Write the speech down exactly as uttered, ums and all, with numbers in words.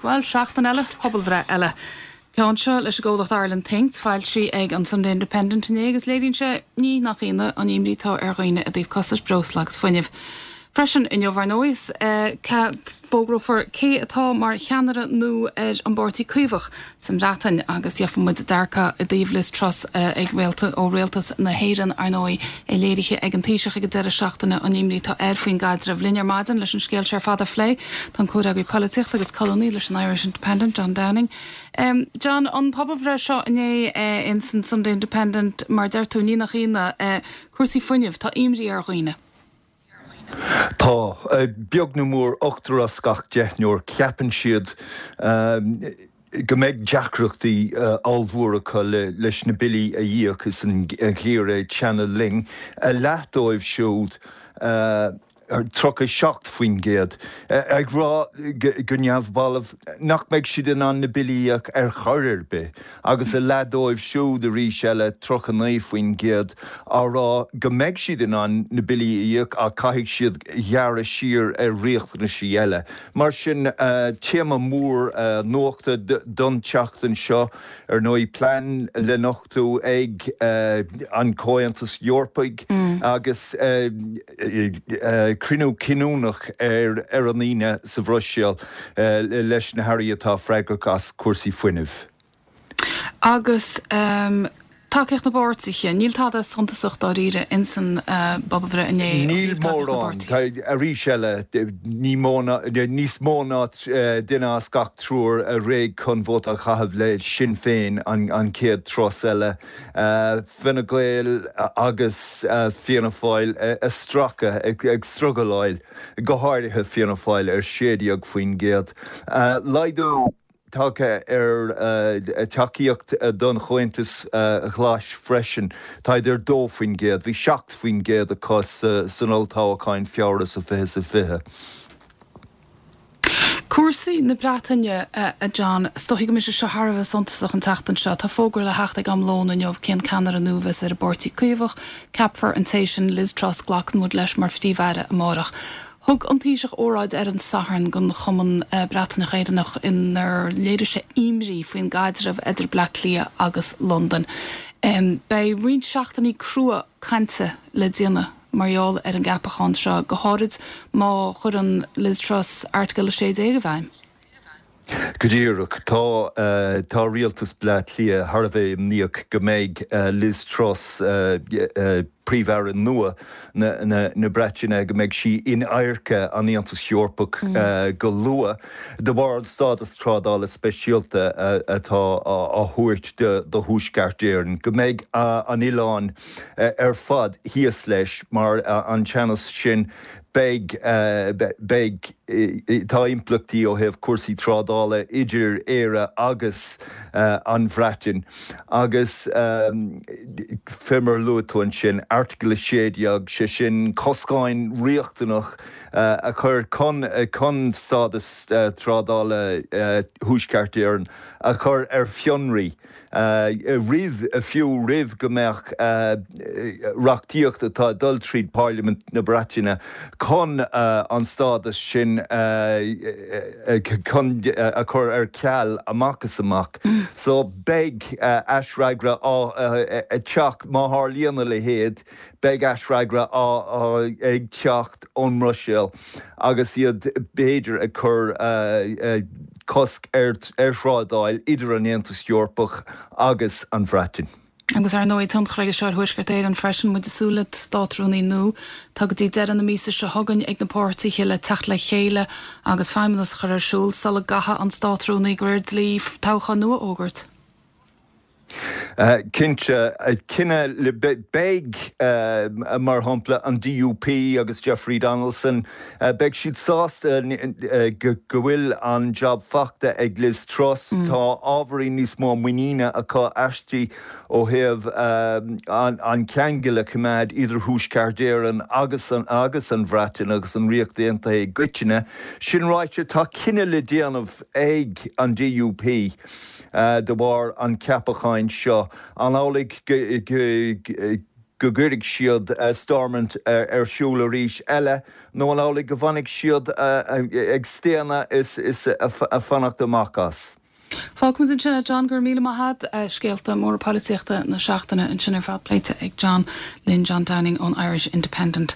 Well, seachtain eile, pobl bhre eile. Ceanse leis Ggóideacht Ireland Thinks, fáil si ag an Sunday Independent in agus léiríonn se ní nach ine an imrítá ar ghoine a dtíobh costas broslagus foiineh. Freisin in jobhar nóis, ce fógrofar cé atá mar cheanara nó ar an bártaí cuimhach san rátain agus deafan muid dearcha a dtíobh Liz Truss ag réalta ó réaltas na héireann ar nói é léirithe ag an taoiseach ag deire seachtainna an imrítá ar faoin gaidir a bhlinnear maidin leis an scéal sear fada phlé tan cuara go políocht agus colóní leis an Irish Independent, John Downing. Um, John, an pobl bhre seo inné uh, in san Sunday Independent mar deirtú ní nach ine uh, cuasaí foiineh tá imrí ar ghoine. Tá beag na mór ochtar a scach deithneoir ceapan siad go méid deacreachtaí almhóracha leis na bilí a dhéach is an ghéir Channel Ling a leathdóibh siúd ar trocha seacht faoin géad. Ag rá go neamhballamh nach méid siad in an na bilíach ar choir be, agus a leadóibh siúd a rís eile trocha naomh faoin géad á rá go méid siad in an na bilíach a caiigh siad ghearra siar ar riachtainna sí eile. Mar sin téama mór nóachta don teachtain seo ar nó plán le nachtú ag an cóantas Eorpaig agus crinú cinúnach ar ar an íne sa bhroisial leis na hairí atá freigrach as cuasaí foiineh. Agus um, takeíocht na bártaige, níl tá a santasacht á ríre in san uh, babhre inné. Níl mór an, a rís eile níos móna duine a scach trúr a réig chun bhót a chahabh le Sinn Féin an, an céad tros eile. Uh, Fine Gael agus uh, Fianna Fáil uh, a stracha ag, ag strugaláil, go háirithe Fianna Fáil ar séideag faoin géad. Uh, Laidú Tácha ar takeíocht don chuintas ghlais freisin, tá idir dó faoin géad, bhí seacht faoin géad a cos san oltáhachain fearras a fihe sa fihe. Cuasaí na Breataine a John, stoigh go mis se Harbh santasach an tachtain seo, tá fógur le heachta am lón an jobh cén canar an nuas ar a bártaí cuimhach, Capfer an Téisian Liz Truss glachan mud leis mar ftíomhheire amárach. Thug an tíiseach óráid ar an saharn gon chuman uh, Breataine chéireanach in ar léirise imrí faoin gaidirmh idir Blacklia agus London. Um, Bei rion seachtaí crua cainte le déine marall ar an gapachán seo go háirid má chur an Liz Truss article le sé éige bhaim. Go ddíreach, tá uh, tá rialtas Blacklia Harbh níoch go méid uh, Liz Truss uh, uh, príomhhear nua na, na, na Breataine go méid si in airce an íontas Eorpach mm. uh, go lua. De bar an stádas trádála speisialta uh, atá a thuirt de, de húscartéireann. Go méid uh, an Ileán uh, ar fad híos leis mar uh, an Channas sin Beg, uh, beg tá implachtaí ó heh cuasaí trádála idir éire agus uh, an bhreatain. Agus um, fimar luúin sin article séideag sé sin coscáin riachtanach uh, a chur con, uh, con stádas uh, trádála uh, húscartéireann a chur ar fionraí. Uh, rih a fiú rih gombeach uh, reachtaíocht atá dul tríd Parliament na Breataine chun uh, an stádas sin uh, chun uh, a chur ar ceall amachchas amach. Mm. So beg uh, aisreagra á uh, uh, teach máthar líana le héad, beg aisreagra á ag teacht ón Ruisial, agus iad béidir a chur uh, uh, cosc ar ar shrádáil idir an Aontas Eorpach agus an bhreatain. Agus ar nóid tún chreige seir thuiscartéir an freisin mu desúla státrúnaí nó, tá go dtí dean na mísa se hagann ag na páirtaí le techt le chéile agus feimimenas chur ar siúl sala gatha an státrúnaí gur dlí tácha nua ógurt. Uh, Cinse uh, cinenne le beg uh, mar hampla an D U P agus Jeffrey Donaldson uh, beg siad sásta uh, uh, go bhfuil an job fachta ag Liz Truss mm. tá ábharí níos mó muíine a cá eistí ó heh um, an, an ceangaile cumad idir húscartéireann agus an agus an bhreatain agus an riachtaíonta ag goiteine. Sin ráite tá cinenne le déanamh ag an D U P uh, de bhar an ceapacháin seo an álaigh go gcuirigh siad Stormont ar siúla ríis eile nó an ála go bhanig siad ag stéana is a fannacht amachchas. Fágmas in sinna John gur míle mahad scéalta mór políochta na seachtainna in sinna fád pléite ag John Lynn John Downing ón Irish Independent.